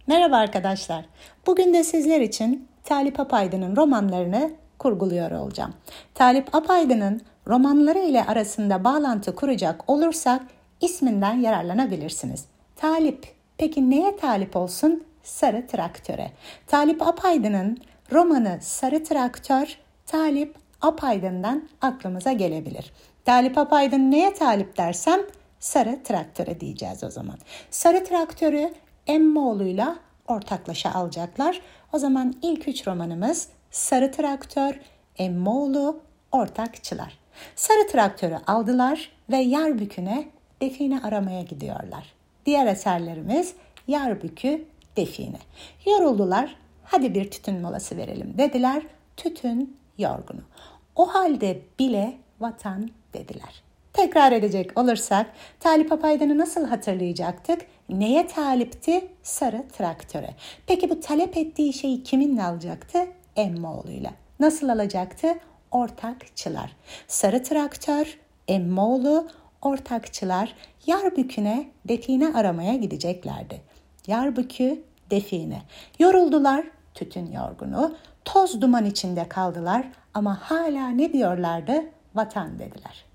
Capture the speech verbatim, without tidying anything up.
Merhaba arkadaşlar. Bugün de sizler için Talip Apaydın'ın romanlarını kurguluyor olacağım. Talip Apaydın'ın romanları ile arasında bağlantı kuracak olursak isminden yararlanabilirsiniz. Talip, peki neye talip olsun? Sarı Traktöre. Talip Apaydın'ın romanı Sarı Traktör, Talip Apaydın'dan aklımıza gelebilir. Talip Apaydın neye talip dersem Sarı Traktöre diyeceğiz o zaman. Sarı Traktörü Emmoğlu'yla ortaklaşa alacaklar. O zaman ilk üç romanımız Sarı Traktör, Emmoğlu, Ortakçılar. Sarı Traktörü aldılar ve Yarbükü'ne define aramaya gidiyorlar. Diğer eserlerimiz Yarbükü, Define. Yoruldular, hadi bir tütün molası verelim dediler. Tütün yorgunu. O halde bile vatan dediler. Tekrar edecek olursak Talip Apaydın'ı nasıl hatırlayacaktık? Neye talipti? Sarı Traktöre. Peki bu talep ettiği şeyi kiminle alacaktı? Emmoğlu'yla. Nasıl alacaktı? Ortakçılar. Sarı Traktör, Emmoğlu, Ortakçılar Yarbükü'ne define aramaya gideceklerdi. Yarbükü, define. Yoruldular, tütün yorgunu. Toz duman içinde kaldılar ama hala ne diyorlardı? Vatan dediler.